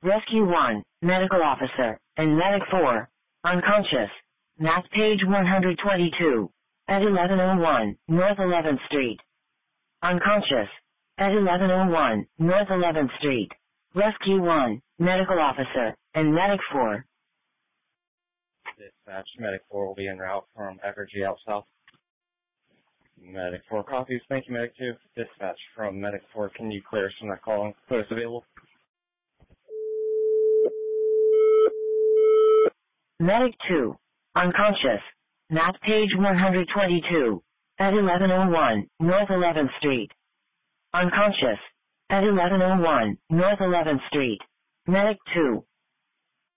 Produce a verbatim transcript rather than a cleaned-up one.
Rescue one, Medical Officer, and Medic four, unconscious. Map page one hundred twenty-two. At eleven oh one, North eleventh Street. Unconscious. At eleven oh one, North eleventh Street. Rescue one, Medical Officer, and Medic four. Dispatch, Medic four will be en route from Evergy out south. Medic four copies. Thank you, Medic two. Dispatch from Medic four. Can you clear us from that call and put us available? Medic two. Unconscious. Map page one hundred twenty-two. At eleven oh one, North eleventh Street. Unconscious. At eleven oh one, North eleventh Street. Medic two.